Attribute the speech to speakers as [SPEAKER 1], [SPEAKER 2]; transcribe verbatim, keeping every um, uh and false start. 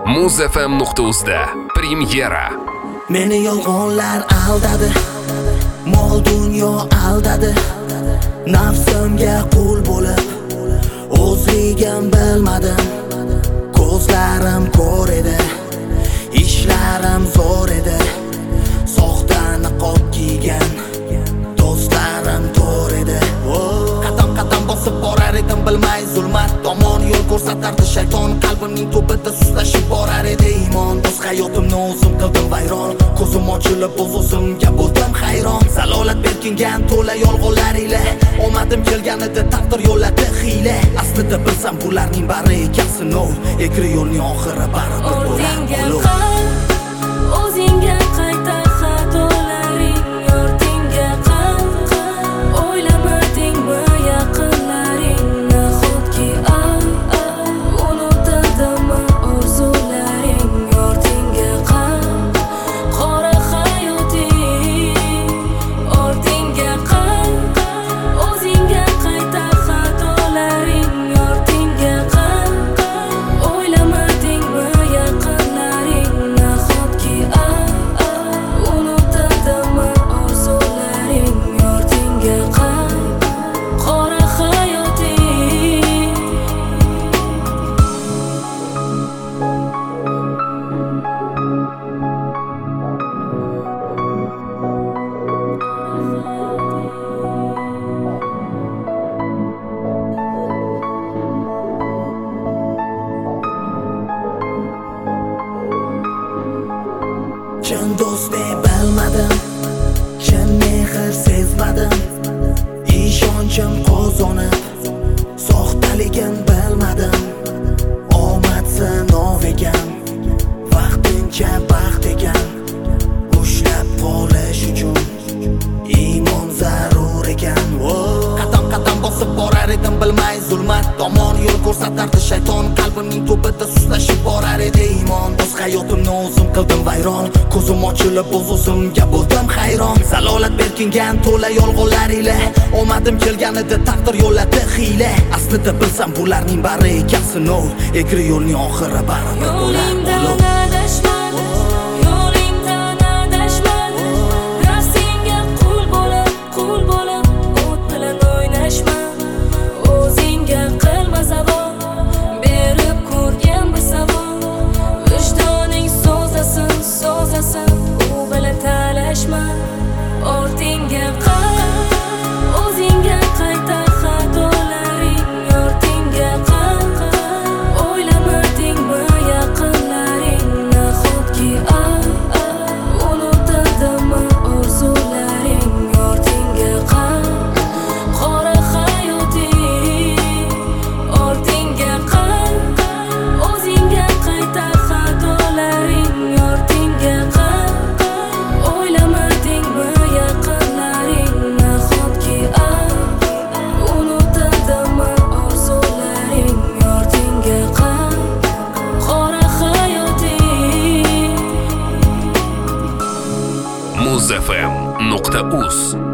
[SPEAKER 1] muz f m nuqta uz da premyera.
[SPEAKER 2] Meni yolg'onlar aldadi, mol dunyo aldadi. Nafsimga qul bo'lib, o'zligim bilmadim. Ko'zlarim ko'r edi, ishlarim zo'r edi. Soxta niqob kiygan do'stlarim to'r edi. Qadam qadam bosib borar edim, bilmay zulmat tomon yo'l ko'rsatardi shayton. Qalbimning tubida sustlashib borar edi iymon. O'z hayotimni o'zim qildim vayron. Ko'zim ochilib o'z o'zimga bo'ldim hayron. Zalolat berkingan to'la yolg'onlar ila omadim kelganida taqdir yo'lladi hiyla. Aslida bilsam bularning bari ekan sinov. Egri yo'lning oxiri baribir bo'lar.
[SPEAKER 3] O'zingga qayta xatolaring ortingga qal. O'ylamadingmi yaqinlaring nahotki al. Unutdimmi orzularing ortingga qal. Qora hayoting ortingga qal. O'zingga qayta xatolaring ortingga qal. O'ylamadingmi yaqinlaring nahotki al. Unutdimmi orzularing ortingga qal. Qora hayoting.
[SPEAKER 2] Chin do'stni bilmadim, chin mehr sezmadim. Ishonchim qozonib, soxtaligin bilmadim. Omad sinov ekan, vaqtincha baxt ekan. Ushlab qolish uchun iymon zarur ekan. Qadam qadam bosib borar edim, bilmay zulmat tomon yo'l ko'rsatardi shayton. Qalbimning tubida sustlashib borar edi iymon. O'z hayotimni o'zim qildim vayron. Ko'zim ochilib o'z o'zimga bo'ldim hayron. Zalolat berkingan to'la yolg'onlar ila omadim kelganida taqdir yo'lladi hiyla. Aslida bilsam bularning bari ekan sinov. Egri yo'lning oxiri baribir bo'lar.
[SPEAKER 3] Yo'lingdan adashma, nafsingga qul bo'lib, qul bo'lib o't bilan o'ynashma. O'zingga qilma zavol, berib ko'rgan bir savol. Vijdoning so'zasin, so'zasin, u bilan talashma. Ortingga qal, o'zingga qayta xatolaring ortingga qal. O'ylamadingmi yaqinlaring nahotki al. Unutdimmi orzularing ortingga qal. Qora hayoting ortingga qal. O'zingga qayta xatolaring ortingga qal. O'ylamadingmi yaqinlaring nahotki al. Unutdimmi orzularing ortingga qal. Qora hayoting.
[SPEAKER 1] muz f m nuqta uz